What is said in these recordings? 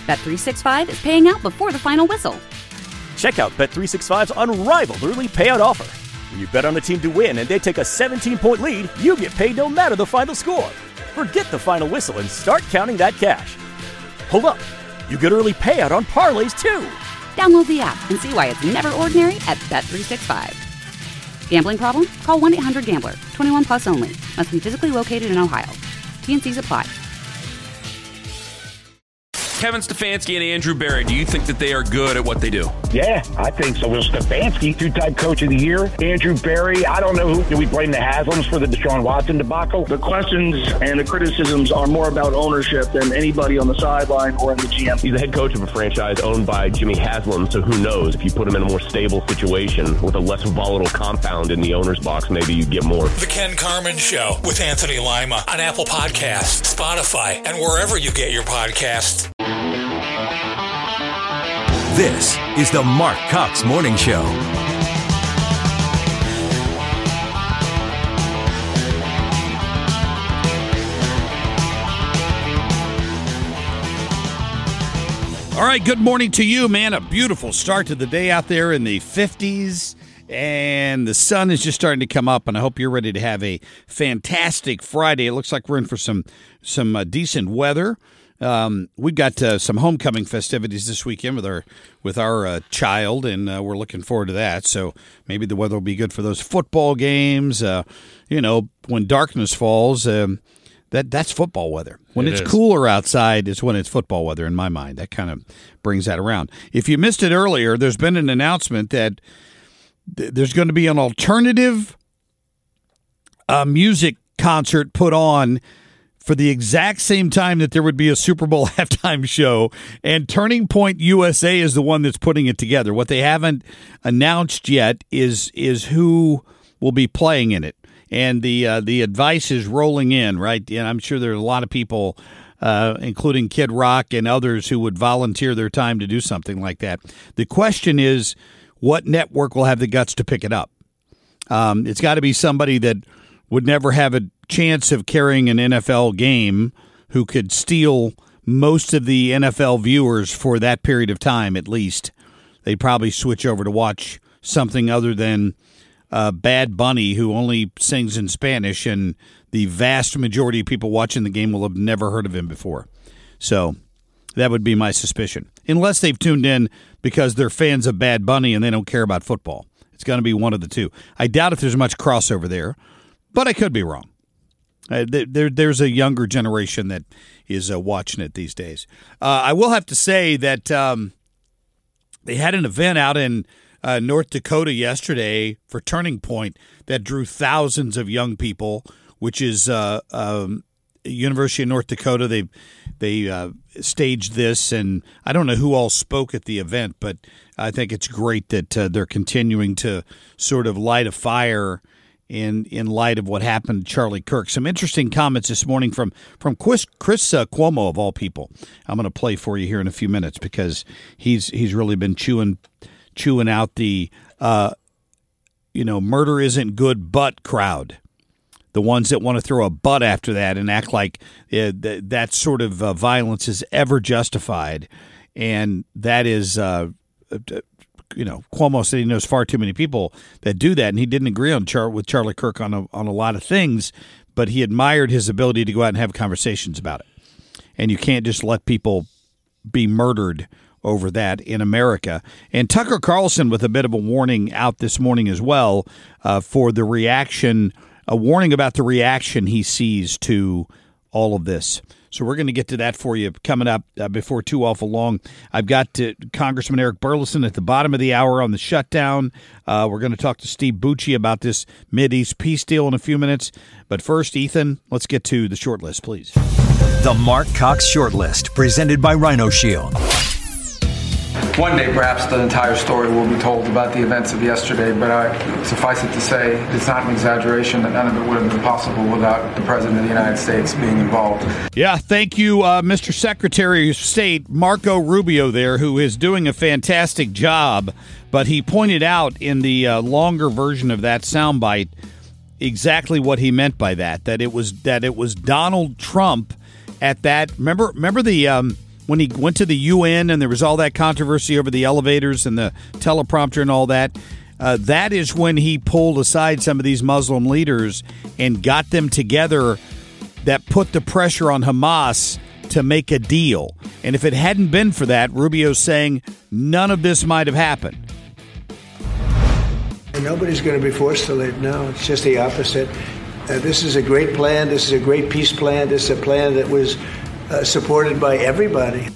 Bet365 is paying out before the final whistle. Check out Bet365's unrivaled early payout offer. When you bet on a team to win and they take a 17-point lead, you get paid no matter the final score. Forget the final whistle and start counting that cash. Hold up. You get early payout on parlays, too. Download the app and see why it's never ordinary at Bet365. Gambling problem? Call 1-800-GAMBLER. 21 plus only. Must be physically located in Ohio. T&Cs apply. Kevin Stefanski and Andrew Berry, do you think that they are good at what they do? Yeah, I think so. Well, Stefanski, two-time coach of the year. Andrew Berry, I don't know who. Do we blame the Haslams for the Deshaun Watson debacle? The questions and the criticisms are more about ownership than anybody on the sideline or in the GM. He's the head coach of a franchise owned by Jimmy Haslam, so who knows? If you put him in a more stable situation with a less volatile compound in the owner's box, maybe you get more. The Ken Carman Show with Anthony Lima on Apple Podcasts, Spotify, and wherever you get your podcasts. This is the Mark Cox Morning Show. All right, good morning to you, man. A beautiful start to the day out there in the 50s, and the sun is just starting to come up, and I hope you're ready to have a fantastic Friday. It looks like we're in for some decent weather. We've got some homecoming festivities this weekend with our child, and we're looking forward to that. So maybe the weather will be good for those football games. When darkness falls, that's football weather. When it's cooler outside is when it's football weather in my mind. That kind of brings that around. If you missed it earlier, there's been an announcement that there's going to be an alternative music concert put on for the exact same time that there would be a Super Bowl halftime show, and Turning Point USA is the one that's putting it together. What they haven't announced yet is who will be playing in it, and the advice is rolling in, right? And I'm sure there are a lot of people, including Kid Rock and others, who would volunteer their time to do something like that. The question is, what network will have the guts to pick it up? It's got to be somebody that would never have a chance of carrying an NFL game, who could steal most of the NFL viewers for that period of time at least. They'd probably switch over to watch something other than Bad Bunny, who only sings in Spanish, and the vast majority of people watching the game will have never heard of him before. So that would be my suspicion. Unless they've tuned in because they're fans of Bad Bunny and they don't care about football. It's going to be one of the two. I doubt if there's much crossover there, but I could be wrong. There's a younger generation that is watching it these days. I will have to say that they had an event out in North Dakota yesterday for Turning Point that drew thousands of young people, which is University of North Dakota. They staged this, and I don't know who all spoke at the event, but I think it's great that they're continuing to sort of light a fire in light of what happened to Charlie Kirk. Some interesting comments this morning from Chris Cuomo, of all people. I'm going to play for you here in a few minutes because he's really been chewing out the murder isn't good but crowd. The ones that want to throw a butt after that and act like that sort of violence is ever justified. And that is Cuomo said he knows far too many people that do that, and he didn't agree with Charlie Kirk on a lot of things, but he admired his ability to go out and have conversations about it. And you can't just let people be murdered over that in America. And Tucker Carlson with a bit of a warning out this morning as well for the reaction, a warning about the reaction he sees to all of this. So we're going to get to that for you coming up before too awful long. I've got Congressman Eric Burlison at the bottom of the hour on the shutdown. We're going to talk to Steve Bucci about this Mideast peace deal in a few minutes. But first, Ethan, let's get to the short list, please. The Mark Cox Short List, presented by Rhino Shield. One day, perhaps the entire story will be told about the events of yesterday, but suffice it to say, it's not an exaggeration that none of it would have been possible without the President of the United States being involved. Yeah, thank you, Mr. Secretary of State Marco Rubio there, who is doing a fantastic job, but he pointed out in the longer version of that soundbite exactly what he meant by that it was Donald Trump at that. Remember the when he went to the UN and there was all that controversy over the elevators and the teleprompter and all that, that is when he pulled aside some of these Muslim leaders and got them together that put the pressure on Hamas to make a deal. And if it hadn't been for that, Rubio's saying none of this might have happened. And nobody's going to be forced to leave. No, it's just the opposite. This is a great plan. This is a great peace plan. This is a plan that was supported by everybody.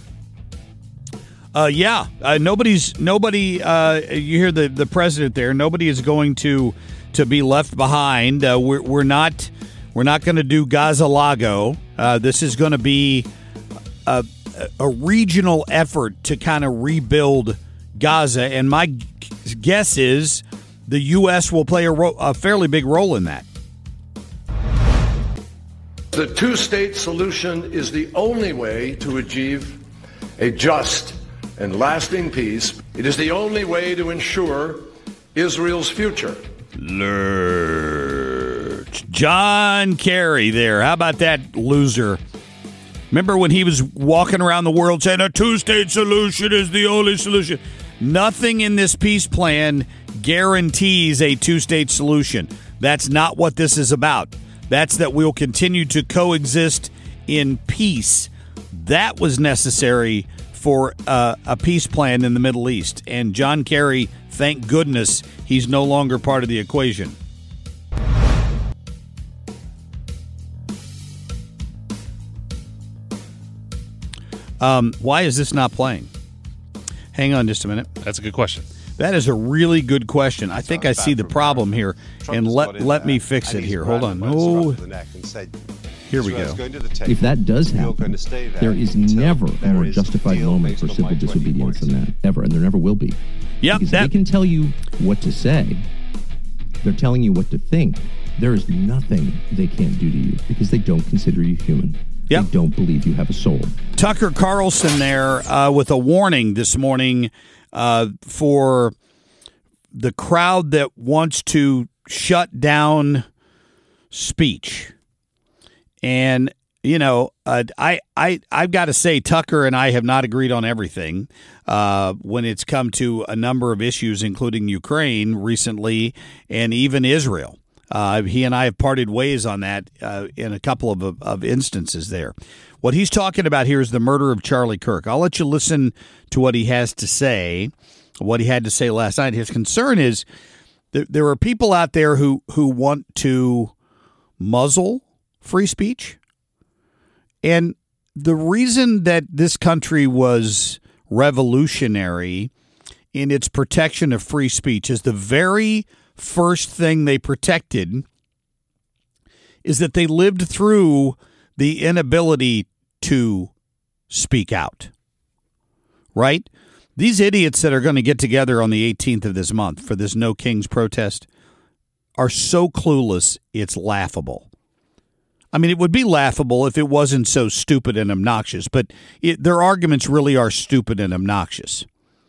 Nobody. You hear the president there. Nobody is going to be left behind. We're not going to do Gaza Lago. This is going to be a regional effort to kind of rebuild Gaza, and my guess is the U.S. will play a fairly big role in that. The two-state solution is the only way to achieve a just and lasting peace. It is the only way to ensure Israel's future. John Kerry there. How about that loser? Remember when he was walking around the world saying a two-state solution is the only solution? Nothing in this peace plan guarantees a two-state solution. That's not what this is about. That's that we'll continue to coexist in peace. That was necessary for a peace plan in the Middle East. And John Kerry, thank goodness, he's no longer part of the equation. Why is this not playing? Hang on just a minute. That's a good question. That is a really good question. I think I see the problem here, and let me fix it here. Hold on. Oh, here we go. If that does happen, there is never a more justified moment for civil disobedience than that, ever, and there never will be. Yep, because they can tell you what to say. They're telling you what to think. There is nothing they can't do to you because they don't consider you human. Yep. They don't believe you have a soul. Tucker Carlson there with a warning this morning for the crowd that wants to shut down speech. And, you know, I've got to say, Tucker and I have not agreed on everything when it's come to a number of issues, including Ukraine recently and even Israel. He and I have parted ways on that in a couple of instances there. What he's talking about here is the murder of Charlie Kirk. I'll let you listen to what he has to say, what he had to say last night. His concern is that there are people out there who want to muzzle free speech. And the reason that this country was revolutionary in its protection of free speech is the very first thing they protected is that they lived through the inability to speak out. Right? These idiots that are going to get together on the 18th of this month for this No Kings protest are so clueless, it's laughable. I mean, it would be laughable if it wasn't so stupid and obnoxious, but their arguments really are stupid and obnoxious.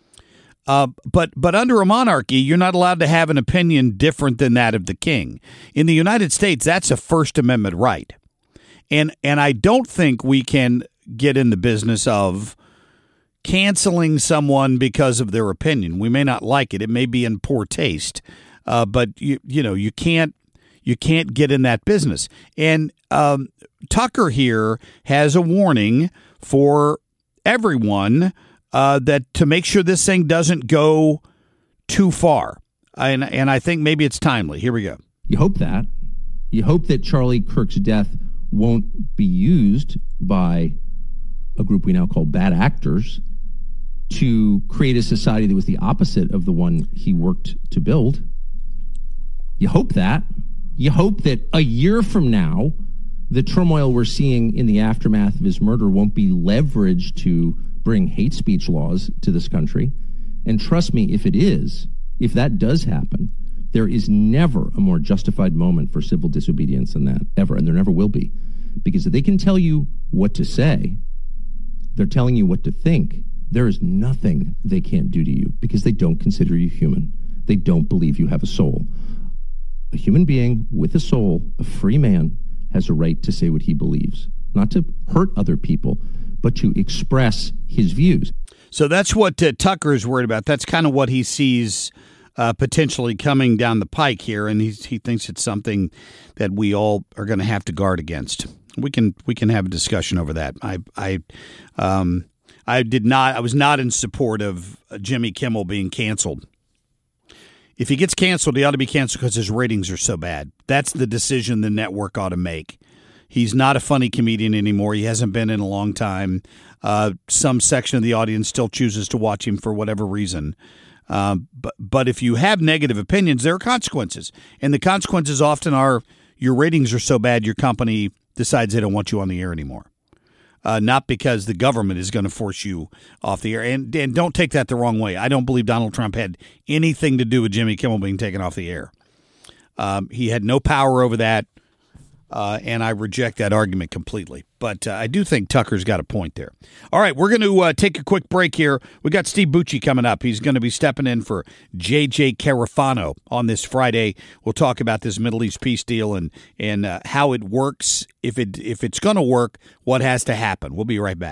But under a monarchy, you're not allowed to have an opinion different than that of the king. In the United States, that's a First Amendment right. And I don't think we can get in the business of canceling someone because of their opinion. We may not like it. It may be in poor taste. But you can't get in that business. And Tucker here has a warning for everyone that to make sure this thing doesn't go too far. And I think maybe it's timely. Here we go. You hope that. You hope that Charlie Kirk's death won't be used by a group we now call bad actors to create a society that was the opposite of the one he worked to build. You hope that. You hope that a year from now, the turmoil we're seeing in the aftermath of his murder won't be leveraged to bring hate speech laws to this country. And trust me, if that does happen, there is never a more justified moment for civil disobedience than that, ever, and there never will be. Because if they can tell you what to say, they're telling you what to think. There is nothing they can't do to you because they don't consider you human. They don't believe you have a soul. A human being with a soul, a free man, has a right to say what he believes, not to hurt other people, but to express his views. So that's what Tucker is worried about. That's kind of what he sees potentially coming down the pike here, and he thinks it's something that we all are going to have to guard against. We can have a discussion over that. I was not in support of Jimmy Kimmel being canceled. If he gets canceled, he ought to be canceled because his ratings are so bad. That's the decision the network ought to make. He's not a funny comedian anymore. He hasn't been in a long time. Some section of the audience still chooses to watch him for whatever reason. But if you have negative opinions, there are consequences. And the consequences often are your ratings are so bad your company decides they don't want you on the air anymore. Not because the government is going to force you off the air. And don't take that the wrong way. I don't believe Donald Trump had anything to do with Jimmy Kimmel being taken off the air. He had no power over that, and I reject that argument completely. But I do think Tucker's got a point there. All right, we're going to take a quick break here. We got Steve Bucci coming up. He's going to be stepping in for J.J. Carafano on this Friday. We'll talk about this Middle East peace deal and how it works. If it's going to work, what has to happen. We'll be right back.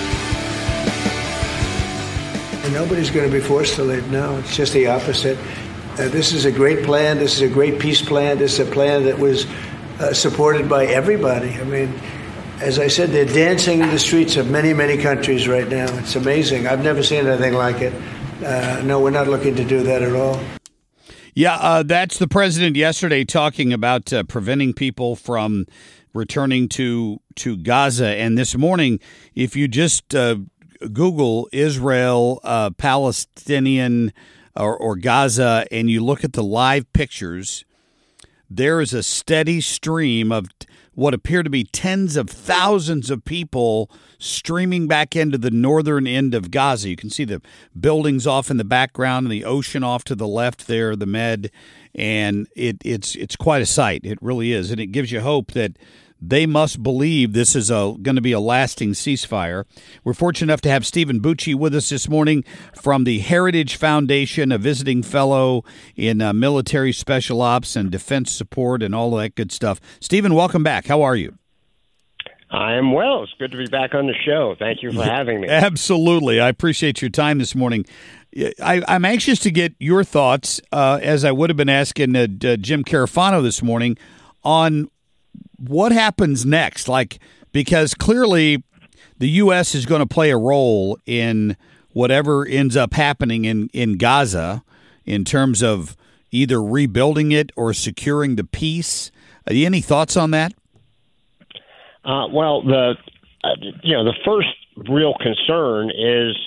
And nobody's going to be forced to leave. No, it's just the opposite. This is a great plan. This is a great peace plan. This is a plan that was supported by everybody. I mean, as I said, they're dancing in the streets of many, many countries right now. It's amazing. I've never seen anything like it. No, we're not looking to do that at all. Yeah, that's the president yesterday talking about preventing people from returning to Gaza. And this morning, if you just Google Israel, Palestinian, or Gaza, and you look at the live pictures, there is a steady stream of what appear to be tens of thousands of people streaming back into the northern end of Gaza. You can see the buildings off in the background and the ocean off to the left there, the Med, and it's quite a sight. It really is, and it gives you hope that they must believe this is going to be a lasting ceasefire. We're fortunate enough to have Stephen Bucci with us this morning from the Heritage Foundation, a visiting fellow in military special ops and defense support and all that good stuff. Stephen, welcome back. How are you? I am well. It's good to be back on the show. Thank you for having me. Absolutely. I appreciate your time this morning. I'm anxious to get your thoughts, as I would have been asking Jim Carafano this morning, on what happens next? Because clearly the U.S. is going to play a role in whatever ends up happening in Gaza in terms of either rebuilding it or securing the peace. Any thoughts on that? Well, the first real concern is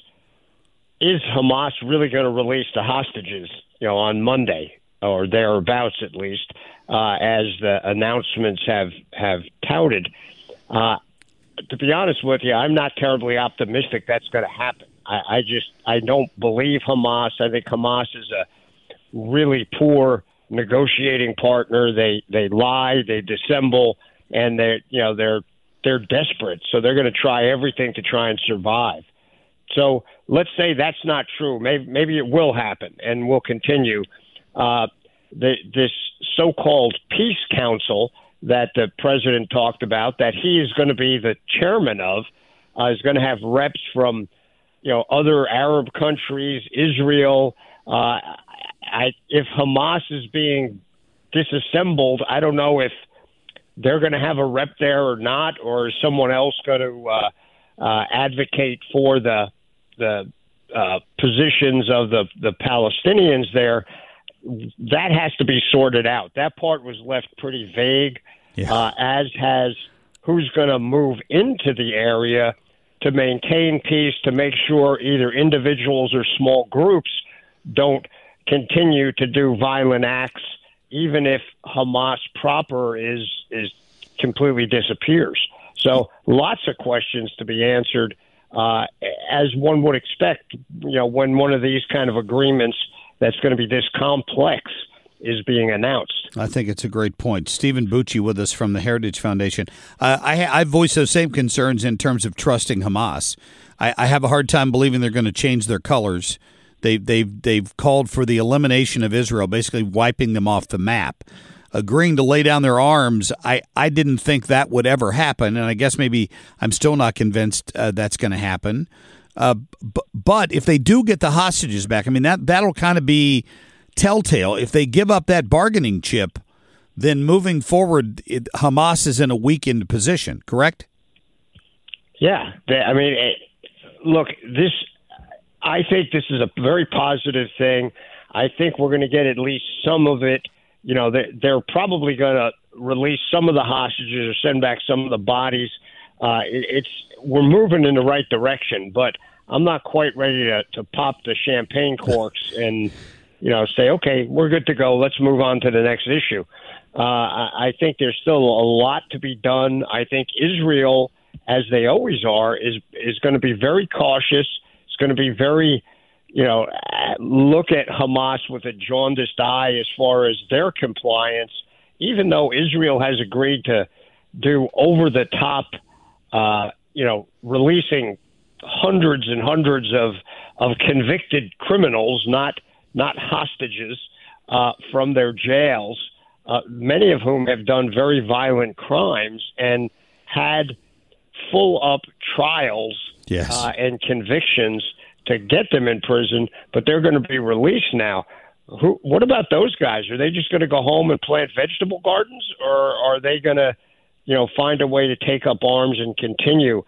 Hamas really going to release the hostages, on Monday or thereabouts at least, as the announcements have touted. To be honest with you, I'm not terribly optimistic that's going to happen. I don't believe Hamas. I think Hamas is a really poor negotiating partner. They lie, they dissemble, and they're desperate. So they're going to try everything to try and survive. So let's say that's not true. Maybe it will happen and will continue. This so-called peace council that the president talked about, that he is going to be the chairman of, is going to have reps from, other Arab countries, Israel. If Hamas is being disassembled, I don't know if they're going to have a rep there or not, or is someone else going to advocate for the positions of the Palestinians there. That has to be sorted out. That part was left pretty vague, as has who's going to move into the area to maintain peace, to make sure either individuals or small groups don't continue to do violent acts, even if Hamas proper is completely disappears. So lots of questions to be answered, as one would expect, when one of these kind of agreements that's going to be this complex is being announced. I think it's a great point. Stephen Bucci with us from the Heritage Foundation. I voice those same concerns in terms of trusting Hamas. I have a hard time believing they're going to change their colors. They've called for the elimination of Israel, basically wiping them off the map. agreeing to lay down their arms, I didn't think that would ever happen, and I guess maybe I'm still not convinced that's going to happen. But if they do get the hostages back, I mean, that'll kind of be telltale. If they give up that bargaining chip, then moving forward, Hamas is in a weakened position, correct? Yeah. I mean, look, I think this is a very positive thing. I think we're going to get at least some of it. You know, they're probably going to release some of the hostages or send back some of the bodies. We're moving in the right direction, but I'm not quite ready to pop the champagne corks and, say, okay, we're good to go. Let's move on to the next issue. I think there's still a lot to be done. I think Israel, as they always are, is going to be very cautious. It's going to be very, look at Hamas with a jaundiced eye as far as their compliance, even though Israel has agreed to do over-the-top releasing hundreds and hundreds of convicted criminals, not hostages, from their jails, many of whom have done very violent crimes and had full-up trials and convictions to get them in prison, but they're going to be released now. What about those guys? Are they just going to go home and plant vegetable gardens, or are they going to find a way to take up arms and continue?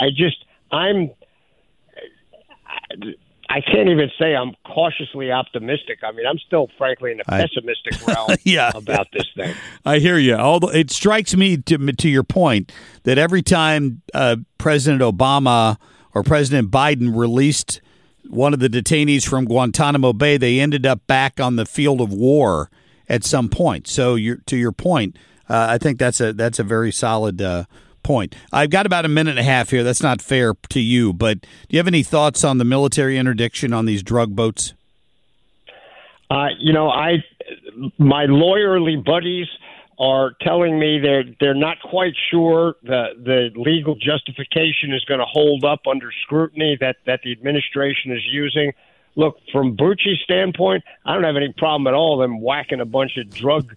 I can't even say I'm cautiously optimistic. I mean, I'm still, frankly, in the pessimistic realm about this thing. I hear you. Although it strikes me, to your point, that every time President Obama or President Biden released one of the detainees from Guantanamo Bay, they ended up back on the field of war at some point. So to your point, I think that's a very solid point. I've got about a minute and a half here. That's not fair to you, but do you have any thoughts on the military interdiction on these drug boats? My lawyerly buddies are telling me they're not quite sure the legal justification is going to hold up under scrutiny that the administration is using. Look, from Bucci's standpoint, I don't have any problem at all them whacking a bunch of drug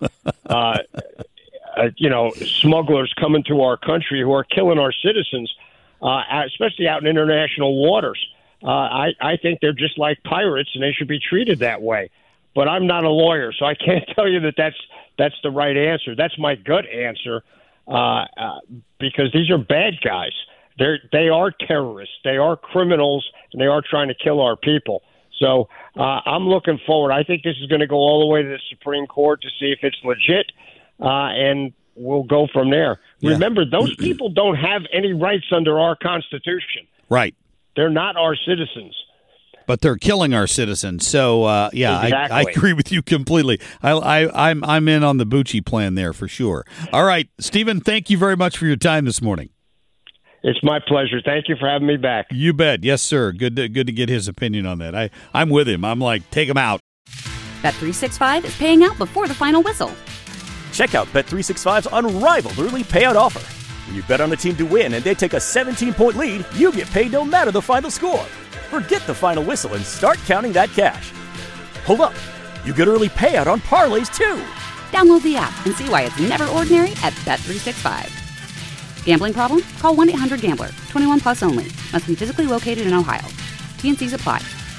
smugglers coming to our country who are killing our citizens, especially out in international waters. I think they're just like pirates, and they should be treated that way. But I'm not a lawyer, so I can't tell you that's the right answer. That's my gut answer, because these are bad guys. They are terrorists. They are criminals, and they are trying to kill our people. So I'm looking forward. I think this is going to go all the way to the Supreme Court to see if it's legit. And we'll go from there. Yeah. Remember, those people don't have any rights under our Constitution. Right. They're not our citizens. But they're killing our citizens. So, exactly. I agree with you completely. I'm in on the Bucci plan there for sure. All right, Stephen, thank you very much for your time this morning. It's my pleasure. Thank you for having me back. You bet. Yes, sir. Good to get his opinion on that. I'm with him. I'm like, take him out. Bet365 is paying out before the final whistle. Check out Bet365's unrivaled early payout offer. When you bet on a team to win and they take a 17-point lead, you get paid no matter the final score. Forget the final whistle and start counting that cash. Hold up. You get early payout on parlays, too. Download the app and see why it's never ordinary at Bet365. Gambling problem? Call 1-800-GAMBLER. 21 plus only. Must be physically located in Ohio. T&Cs apply.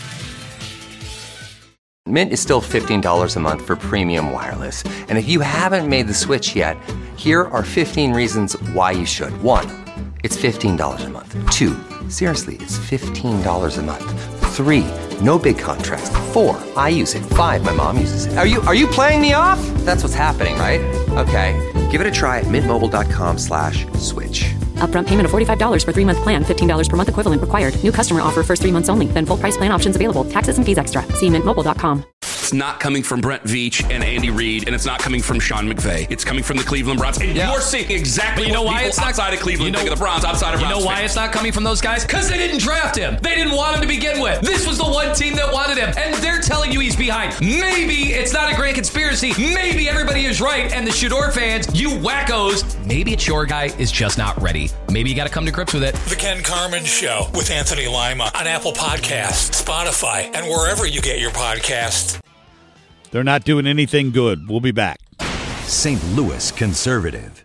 Mint is still $15 a month for premium wireless. And if you haven't made the switch yet, here are 15 reasons why you should. 1, it's $15 a month. 2, seriously, it's $15 a month. 3, no big contracts. 4, I use it. 5, my mom uses it. Are you playing me off? That's what's happening, right? Okay, give it a try at mintmobile.com/switch. Upfront payment of $45 for 3-month plan. $15 per month equivalent required. New customer offer first 3 months only. Then full price plan options available. Taxes and fees extra. See mintmobile.com. It's not coming from Brent Veach and Andy Reid, and it's not coming from Sean McVay. It's coming from the Cleveland Browns. And you're seeing exactly what people outside of Cleveland think of the Browns, outside of Browns. You know why it's not coming from those guys? Because they didn't draft him. They didn't want him to begin with. This was the one team that wanted him, and they're telling you he's behind. Maybe it's not a grand conspiracy. Maybe everybody is right, and the Shador fans, you wackos, maybe it's your guy is just not ready. Maybe you got to come to grips with it. The Ken Carman Show with Anthony Lima on Apple Podcasts, Spotify, and wherever you get your podcasts. They're not doing anything good. We'll be back. St. Louis conservative.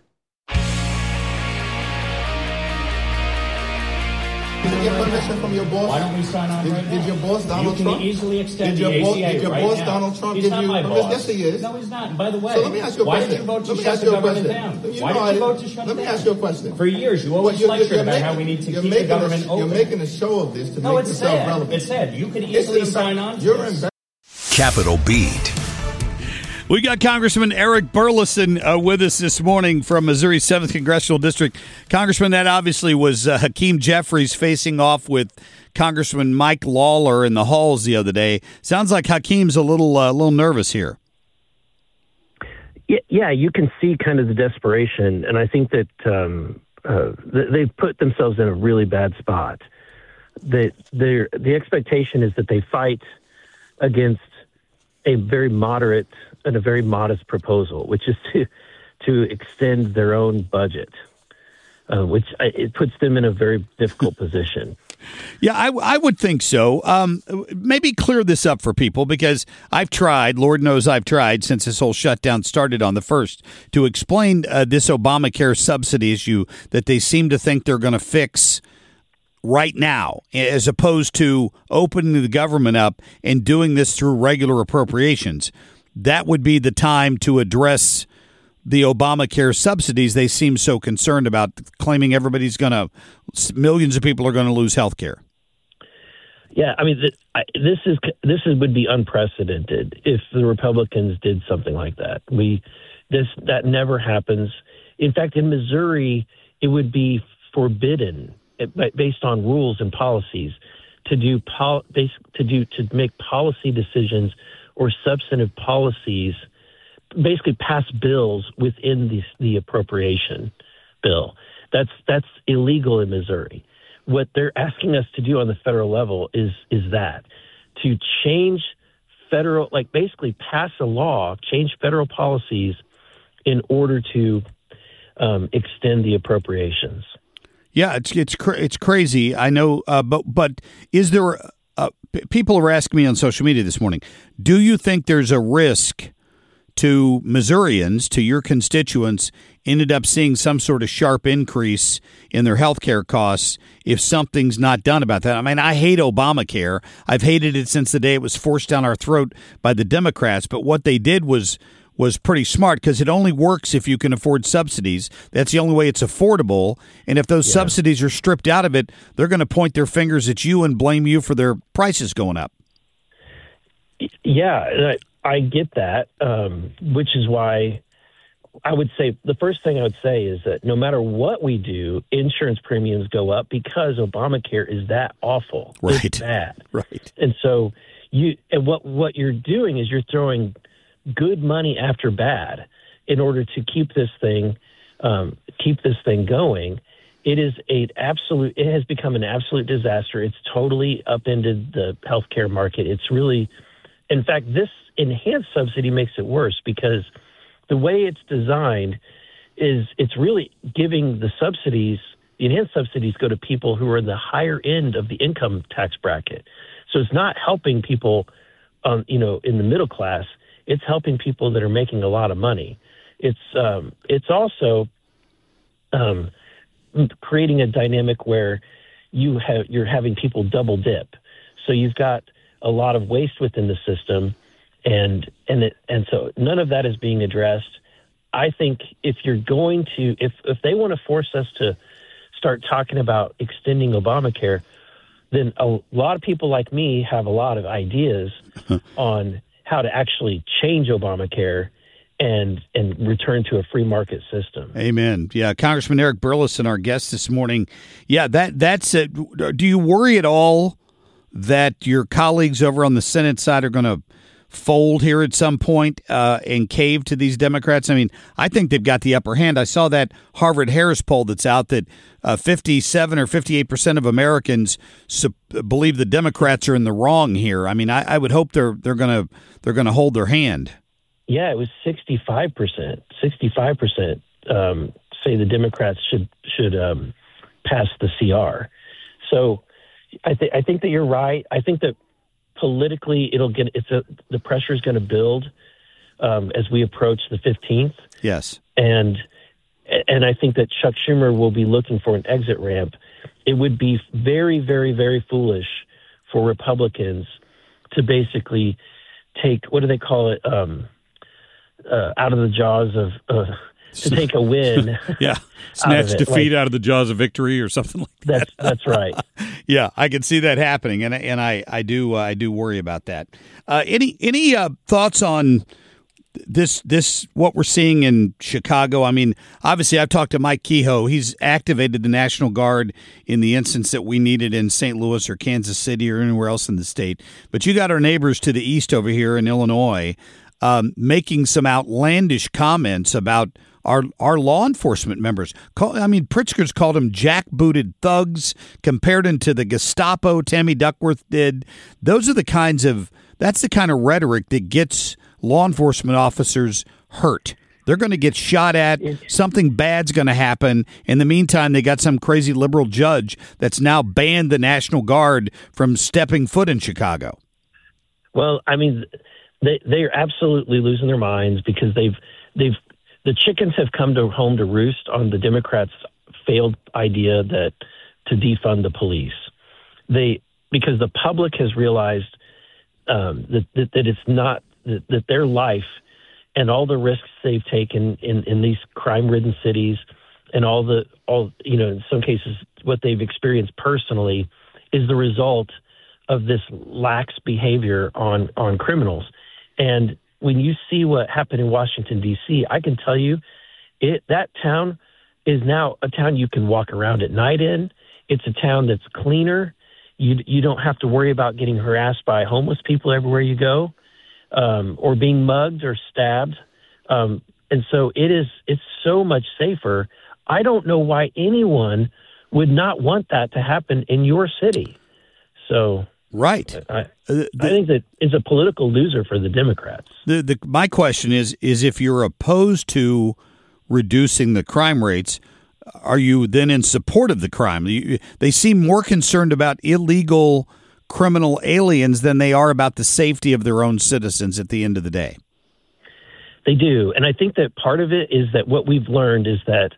Did you get permission from your boss? Why don't we sign on right now? Did your boss, Donald Trump? You can easily extend the ACA Did your boss, Donald Trump, give you permission? Yes, he is. No, he's not. And by the way, so let me ask you a question. Why did you vote to shut the government down? Why did you vote to shut it down? Let me ask you a question. For years, you always lectured about how we need to keep the government open. You're making a show of this to make yourself relevant. It's sad. You can easily sign on to this. Capitol Beat. We got Congressman Eric Burleson with us this morning from Missouri's 7th Congressional District. Congressman, that obviously was Hakeem Jeffries facing off with Congressman Mike Lawler in the halls the other day. Sounds like Hakeem's a little nervous here. Yeah, you can see kind of the desperation, and I think that they've put themselves in a really bad spot. The expectation is that they fight against a very moderate and a very modest proposal, which is to extend their own budget, which it puts them in a very difficult position. Yeah, I would think so. Maybe clear this up for people, because I've tried, Lord knows I've tried since this whole shutdown started on the 1st, to explain this Obamacare subsidy issue that they seem to think they're going to fix right now, as opposed to opening the government up and doing this through regular appropriations. That would be the time to address the Obamacare subsidies they seem so concerned about, claiming millions of people are going to lose health care. Yeah, I mean, this would be unprecedented if the Republicans did something like that. That never happens. In fact, in Missouri, it would be forbidden, based on rules and policies, to make policy decisions or substantive policies, basically pass bills within the appropriation bill. That's illegal in Missouri. What they're asking us to do on the federal level is that, to change federal, basically pass a law, change federal policies in order to extend the appropriations. Yeah, it's crazy. I know, but is there? People are asking me on social media this morning, do you think there's a risk to Missourians, to your constituents, ended up seeing some sort of sharp increase in their health care costs if something's not done about that? I mean, I hate Obamacare. I've hated it since the day it was forced down our throat by the Democrats. But what they did was pretty smart, because it only works if you can afford subsidies. That's the only way it's affordable. And if those subsidies are stripped out of it, they're going to point their fingers at you and blame you for their prices going up. Yeah, I get that, which is why I would say the first thing I would say is that no matter what we do, insurance premiums go up because Obamacare is that awful. Right. It's bad. Right. And so what you're doing is you're throwing good money after bad in order to keep this thing going. It has become an absolute disaster. It's totally upended the healthcare market. It's really, in fact, this enhanced subsidy makes it worse, because the way it's designed is it's really giving the enhanced subsidies go to people who are in the higher end of the income tax bracket. So it's not helping people, in the middle class. It's helping people that are making a lot of money. It's also creating a dynamic where you're having people double dip. So you've got a lot of waste within the system, and so none of that is being addressed. I think if they want to force us to start talking about extending Obamacare, then a lot of people like me have a lot of ideas on how to actually change Obamacare and return to a free market system. Amen. Yeah, Congressman Eric Burleson, our guest this morning. Yeah, that's it. Do you worry at all that your colleagues over on the Senate side are going to fold here at some point and cave to these Democrats? I mean, I think they've got the upper hand. I saw that Harvard-Harris poll that's out that 57 or 58% of Americans believe the Democrats are in the wrong here. I mean, I would hope they're going to hold their hand. Yeah, it was 65%. 65% say the Democrats should pass the CR. So I think that you're right. I think that politically the pressure is going to build as we approach the 15th. Yes. And I think that Chuck Schumer will be looking for an exit ramp. It would be very, very, very foolish for Republicans to basically take, what do they call it, out of the jaws of to take a win. Yeah, snatch defeat out of the jaws of victory or something like that. That's right. Yeah, I can see that happening, and I do worry about that. Any thoughts on this what we're seeing in Chicago? I mean, obviously, I've talked to Mike Kehoe. He's activated the National Guard in the instance that we needed in St. Louis or Kansas City or anywhere else in the state. But you got our neighbors to the east over here in Illinois making some outlandish comments about our law enforcement members. Pritzker's called them jackbooted thugs, compared them to the Gestapo Tammy Duckworth did. That's the kind of rhetoric that gets law enforcement officers hurt. They're going to get shot at. Something bad's going to happen. In the meantime, they got some crazy liberal judge that's now banned the National Guard from stepping foot in Chicago. Well, I mean, they are absolutely losing their minds because the chickens have come home to roost on the Democrats' failed idea to defund the police. Because the public has realized that it's not that their life and all the risks they've taken in these crime-ridden cities and in some cases what they've experienced personally is the result of this lax behavior on criminals. And when you see what happened in Washington, D.C., I can tell you that town is now a town you can walk around at night in. It's a town that's cleaner. You don't have to worry about getting harassed by homeless people everywhere you go, or being mugged or stabbed. And so it's so much safer. I don't know why anyone would not want that to happen in your city. So right. I think that it's a political loser for the Democrats. My question is if you're opposed to reducing the crime rates, are you then in support of the crime? They seem more concerned about illegal criminal aliens than they are about the safety of their own citizens at the end of the day. They do. And I think that part of it is that what we've learned is that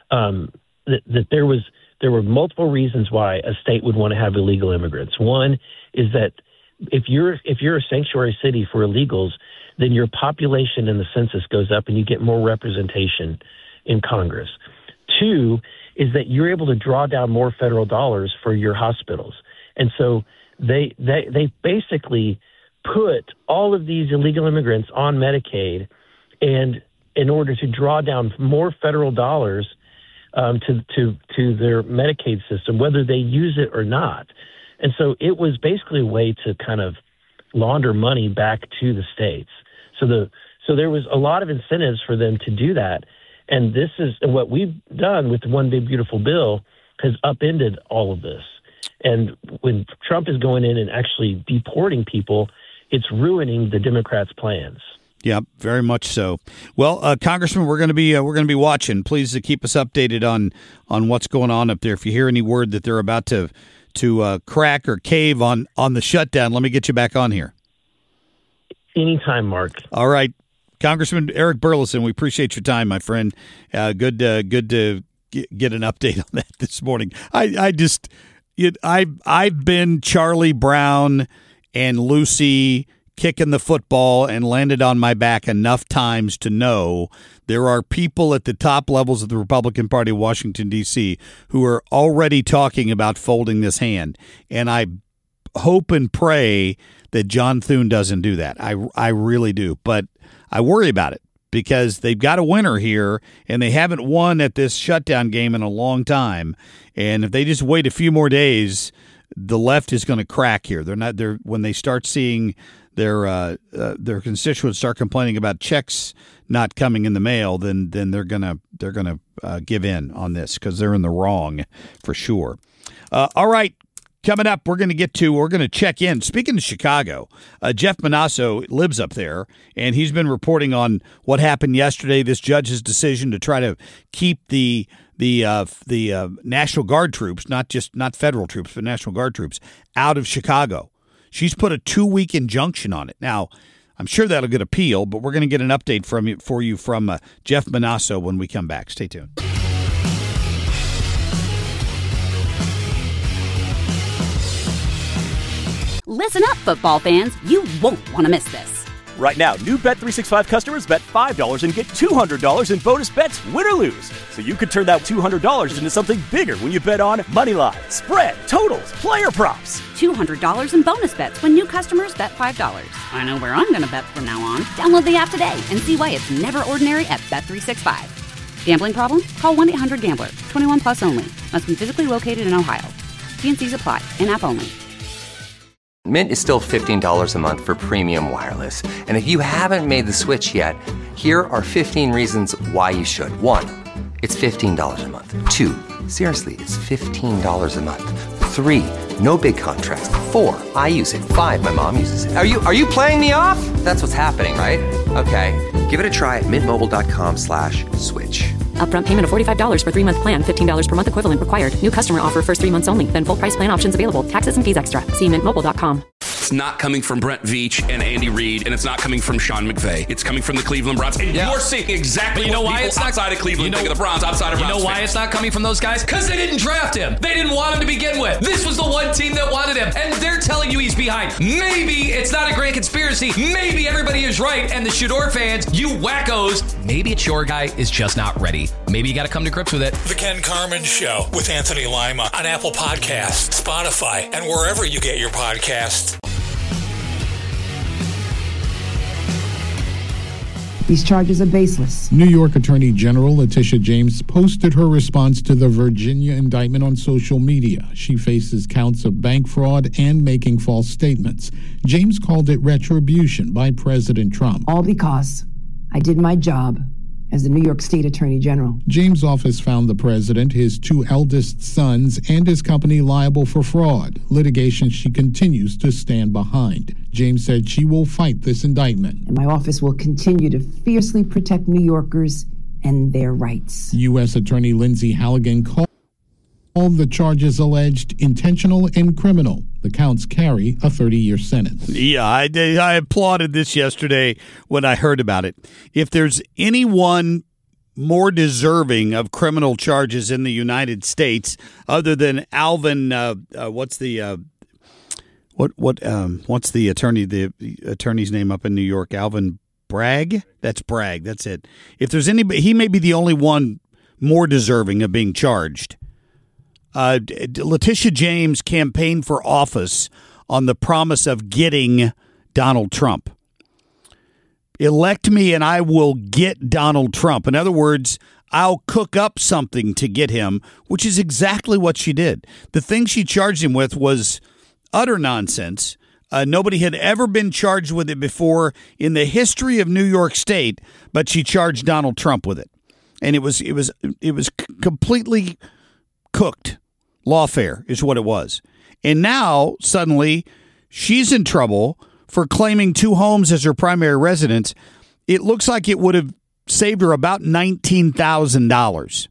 that there were multiple reasons why a state would want to have illegal immigrants. One is that if you're a sanctuary city for illegals, then your population in the census goes up and you get more representation in Congress. Two is that you're able to draw down more federal dollars for your hospitals. And so they basically put all of these illegal immigrants on Medicaid, and in order to draw down more federal dollars to their Medicaid system, whether they use it or not. And so it was basically a way to kind of launder money back to the states. So there was a lot of incentives for them to do that. And this is what we've done with the One Big Beautiful Bill has upended all of this. And when Trump is going in and actually deporting people, it's ruining the Democrats' plans. Yeah, very much so. Well, Congressman, we're going to be watching. Please keep us updated on what's going on up there. If you hear any word that they're about to crack or cave on the shutdown, let me get you back on here. Anytime, Mark. All right. Congressman Eric Burlison, we appreciate your time, my friend. Good to get an update on that this morning. I've been Charlie Brown and Lucy kicking the football and landed on my back enough times to know there are people at the top levels of the Republican Party of Washington, D.C. who are already talking about folding this hand. And I hope and pray that John Thune doesn't do that. I really do. But I worry about it because they've got a winner here, and they haven't won at this shutdown game in a long time. And if they just wait a few more days, the left is going to crack here. When they start seeing their constituents start complaining about checks not coming in the mail, then they're gonna give in on this because they're in the wrong for sure. All right. Coming up, we're going to check in. Speaking of Chicago, Jeff Manasso lives up there, and he's been reporting on what happened yesterday. This judge's decision to try to keep the National Guard troops, not federal troops, but National Guard troops, out of Chicago. She's put a 2-week injunction on it. Now, I'm sure that'll get appeal, but we're going to get an update for you from Jeff Manasso when we come back. Stay tuned. Listen up, football fans. You won't want to miss this. Right now, new Bet365 customers bet $5 and get $200 in bonus bets, win or lose. So you could turn that $200 into something bigger when you bet on moneyline, spread, totals, player props. $200 in bonus bets when new customers bet $5. I know where I'm going to bet from now on. Download the app today and see why it's never ordinary at Bet365. Gambling problem? Call 1-800-GAMBLER. 21 plus only. Must be physically located in Ohio. T&Cs apply. In-app only. Mint is still $15 a month for premium wireless. And if you haven't made the switch yet, here are 15 reasons why you should. 1, it's $15 a month. 2, seriously, it's $15 a month. 3, no big contrast. 4, I use it. 5, my mom uses it. Are you playing me off? That's what's happening, right? Okay, give it a try at mintmobile.com/switch. Upfront payment of $45 for 3-month plan. $15 per month equivalent required. New customer offer first 3 months only. Then full price plan options available. Taxes and fees extra. See mintmobile.com. It's not coming from Brent Veach and Andy Reid, and it's not coming from Sean McVay. It's coming from the Cleveland Browns. And you're seeing exactly what people outside of Cleveland think of the Browns, outside of Browns. You know why it's not coming from those guys? Because they didn't draft him. They didn't want him to begin with. This was the one team that wanted him, and they're telling you he's behind. Maybe it's not a grand conspiracy. Maybe everybody is right, and the Shador fans, you wackos, maybe it's your guy is just not ready. Maybe you got to come to grips with it. The Ken Carman Show with Anthony Lima on Apple Podcasts, Spotify, and wherever you get your podcasts. These charges are baseless. New York Attorney General Letitia James posted her response to the Virginia indictment on social media. She faces counts of bank fraud and making false statements. James called it retribution by President Trump. All because I did my job as the New York State Attorney General. James' office found the president, his 2 eldest sons, and his company liable for fraud, litigation she continues to stand behind. James said she will fight this indictment. And my office will continue to fiercely protect New Yorkers and their rights. U.S. Attorney Lindsay Halligan called the charges alleged intentional and criminal. The counts carry a 30-year sentence. Yeah, I applauded this yesterday when I heard about it. If there's anyone more deserving of criminal charges in the United States other than Alvin, what's the attorney's name up in New York? Alvin Bragg? That's Bragg. That's it. If there's anybody, he may be the only one more deserving of being charged. Letitia James campaigned for office on the promise of getting Donald Trump. Elect me and I will get Donald Trump. In other words, I'll cook up something to get him, which is exactly what she did. The thing she charged him with was utter nonsense. Nobody had ever been charged with it before in the history of New York State, but she charged Donald Trump with it. And it was completely cooked. Lawfare is what it was. And now, suddenly, she's in trouble for claiming 2 homes as her primary residence. It looks like it would have saved her about $19,000.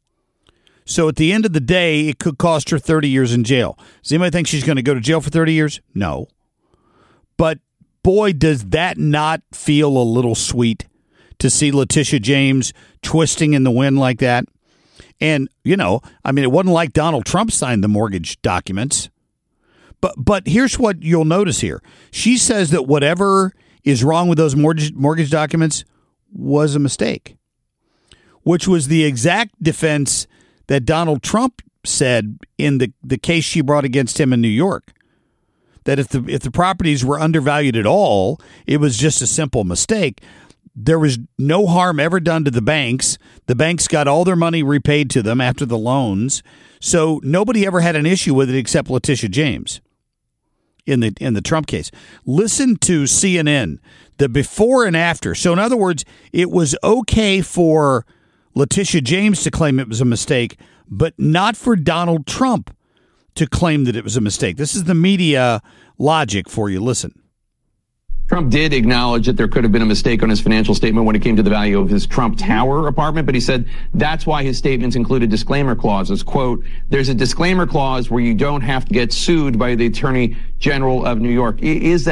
So at the end of the day, it could cost her 30 years in jail. Does anybody think she's going to go to jail for 30 years? No. But boy, does that not feel a little sweet to see Letitia James twisting in the wind like that. And, it wasn't like Donald Trump signed the mortgage documents. But here's what you'll notice here. She says that whatever is wrong with those mortgage documents was a mistake, which was the exact defense that Donald Trump said in the case she brought against him in New York. That if the properties were undervalued at all, it was just a simple mistake. There was no harm ever done to the banks. The banks got all their money repaid to them after the loans. So nobody ever had an issue with it except Letitia James in the Trump case. Listen to CNN, the before and after. So in other words, it was okay for Letitia James to claim it was a mistake, but not for Donald Trump to claim that it was a mistake. This is the media logic for you. Listen. Trump did acknowledge that there could have been a mistake on his financial statement when it came to the value of his Trump Tower apartment, but he said that's why his statements included disclaimer clauses. Quote, there's a disclaimer clause where you don't have to get sued by the Attorney General of New York. Is that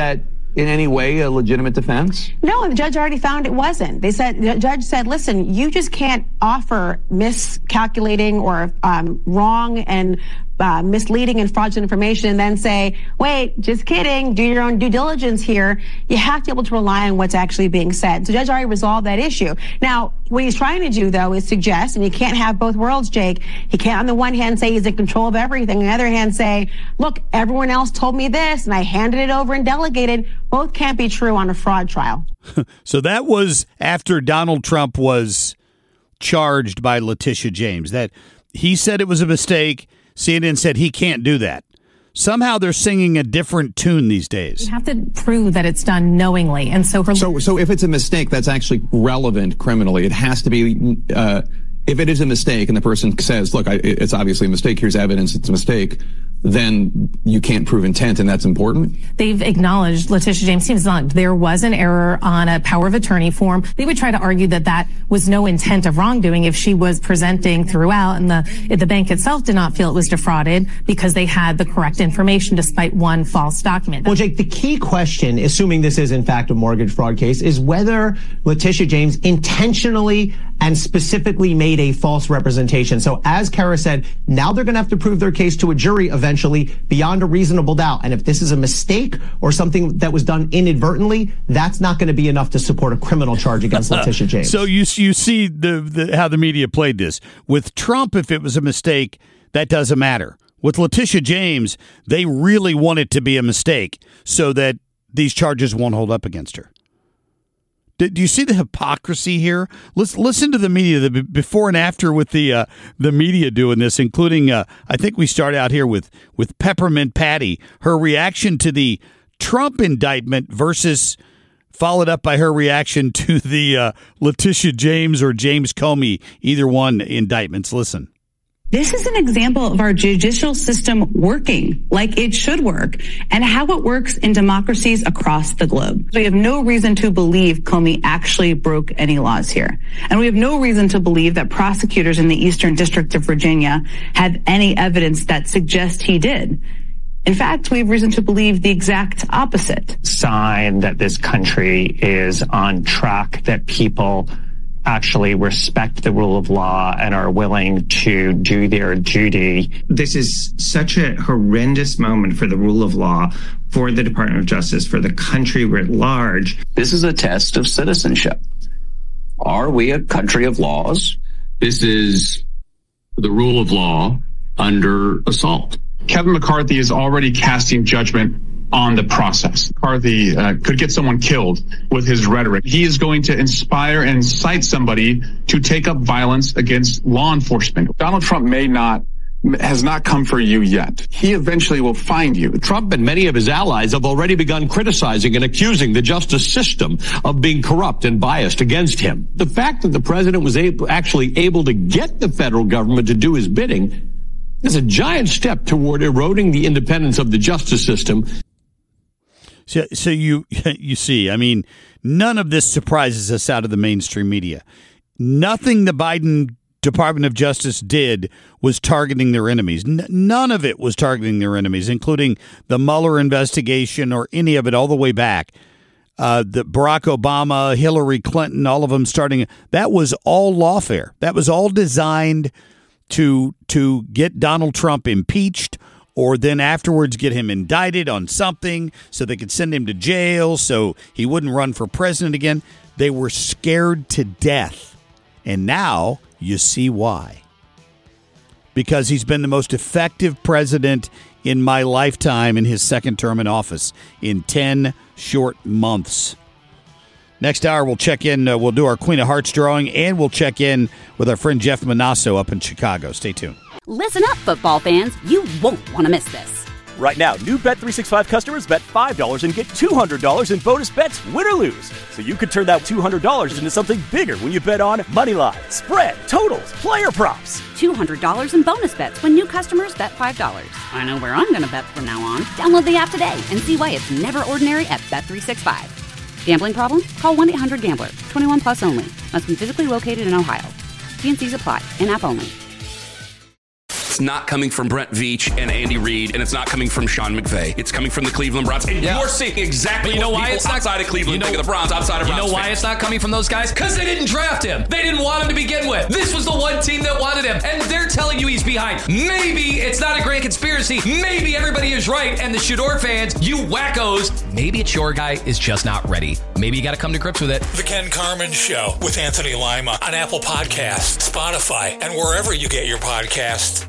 in any way a legitimate defense? No, the judge already found it wasn't. The judge said, listen, you just can't offer miscalculating or wrong and misleading and fraudulent information and then say, wait, just kidding, do your own due diligence here. You have to be able to rely on what's actually being said. So the judge already resolved that issue. Now, what he's trying to do, though, is suggest, and you can't have both worlds, Jake. He can't on the one hand say he's in control of everything, on the other hand say, look, everyone else told me this and I handed it over and delegated. Both can't be true on a fraud trial. So that was after Donald Trump was charged by Letitia James, that he said it was a mistake. CNN said he can't do that. Somehow they're singing a different tune these days. You have to prove that it's done knowingly. And so if it's a mistake, that's actually relevant criminally. It has to be, if it is a mistake and the person says, look, it's obviously a mistake, here's evidence it's a mistake, then you can't prove intent, and that's important. They've acknowledged, Letitia James seems acknowledged, there was an error on a power of attorney form. They would try to argue that that was no intent of wrongdoing if she was presenting throughout, and the bank itself did not feel it was defrauded because they had the correct information despite one false document. Well, Jake, the key question, assuming this is in fact a mortgage fraud case, is whether Letitia James intentionally and specifically made a false representation. So as Kara said, now they're going to have to prove their case to a jury eventually beyond a reasonable doubt. And if this is a mistake or something that was done inadvertently, that's not going to be enough to support a criminal charge against Letitia James. So you see how the media played this. With Trump, if it was a mistake, that doesn't matter. With Letitia James, they really want it to be a mistake so that these charges won't hold up against her. Do you see the hypocrisy here? Listen to the media, the before and after with the media doing this, including I think we start out here with Peppermint Patty, her reaction to the Trump indictment versus followed up by her reaction to the Letitia James or James Comey, either one indictments. Listen. This is an example of our judicial system working like it should work and how it works in democracies across the globe. We have no reason to believe Comey actually broke any laws here. And we have no reason to believe that prosecutors in the Eastern District of Virginia have any evidence that suggests he did. In fact, we have reason to believe the exact opposite. Sign that this country is on track, that people actually respect the rule of law and are willing to do their duty. This is such a horrendous moment for the rule of law, for the Department of Justice, for the country writ large. This is a test of citizenship. Are we a country of laws? This is the rule of law under assault. Kevin McCarthy is already casting judgment on the process. McCarthy could get someone killed with his rhetoric. He is going to inspire and incite somebody to take up violence against law enforcement. Donald Trump has not come for you yet. He eventually will find you. Trump and many of his allies have already begun criticizing and accusing the justice system of being corrupt and biased against him. The fact that the president was actually able to get the federal government to do his bidding is a giant step toward eroding the independence of the justice system. So you see, I mean, none of this surprises us out of the mainstream media. Nothing the Biden Department of Justice did was targeting their enemies. None of it was targeting their enemies, including the Mueller investigation or any of it all the way back. The Barack Obama, Hillary Clinton, all of them starting. That was all lawfare. That was all designed to get Donald Trump impeached, or then afterwards get him indicted on something so they could send him to jail so he wouldn't run for president again. They were scared to death. And now you see why. Because he's been the most effective president in my lifetime in his second term in office in 10 short months. Next hour, we'll check in. We'll do our Queen of Hearts drawing, and we'll check in with our friend Jeff Manasso up in Chicago. Stay tuned. Listen up, football fans. You won't want to miss this. Right now, new Bet365 customers bet $5 and get $200 in bonus bets, win or lose. So you could turn that $200 into something bigger when you bet on money line, spread, totals, player props. $200 in bonus bets when new customers bet $5. I know where I'm going to bet from now on. Download the app today and see why it's never ordinary at Bet365. Gambling problem? Call 1-800-GAMBLER. 21 plus only. Must be physically located in Ohio. T&Cs apply. In-app only. It's not coming from Brent Veach and Andy Reid, and it's not coming from Sean McVay. It's coming from the Cleveland Browns. And you're seeing exactly what people outside of Cleveland think of the Browns, outside of Browns. You know why fans. it's not coming from those guys? Because they didn't draft him. They didn't want him to begin with. This was the one team that wanted him, and they're telling you he's behind. Maybe it's not a grand conspiracy. Maybe everybody is right, and the Shador fans, you wackos, maybe it's your guy is just not ready. Maybe you got to come to grips with it. The Ken Carman Show with Anthony Lima on Apple Podcasts, Spotify, and wherever you get your podcasts.